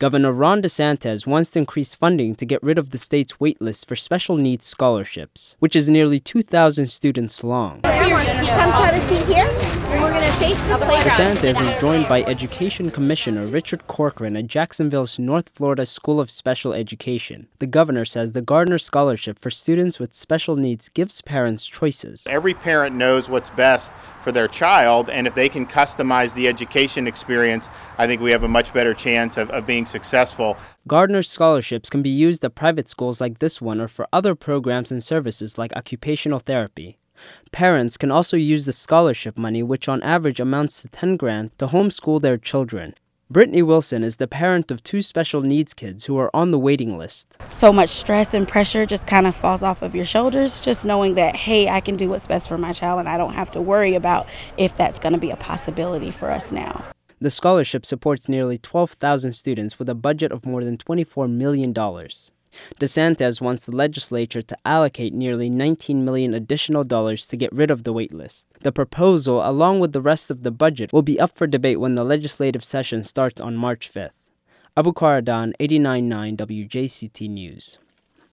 Governor Ron DeSantis wants to increase funding to get rid of the state's waitlist for special needs scholarships, which is nearly 2,000 students long. Come have a seat here, and we're going to face the playground. DeSantis is joined by Education Commissioner Richard Corcoran at Jacksonville's North Florida School of Special Education. The governor says the Gardner Scholarship for students with special needs gives parents choices. Every parent knows what's best for their child, and if they can customize the education experience, I think we have a much better chance of being successful. Gardner scholarships can be used at private schools like this one or for other programs and services like occupational therapy. Parents can also use the scholarship money, which on average amounts to $10,000, to homeschool their children. Brittany Wilson is the parent of 2 special needs kids who are on the waiting list. So much stress and pressure just kind of falls off of your shoulders, just knowing that, hey, I can do what's best for my child and I don't have to worry about if that's going to be a possibility for us now. The scholarship supports nearly 12,000 students with a budget of more than $24 million. DeSantis wants the legislature to allocate nearly $19 million additional dollars to get rid of the waitlist. The proposal, along with the rest of the budget, will be up for debate when the legislative session starts on March 5th. Abu Karadan, 89.9 WJCT News.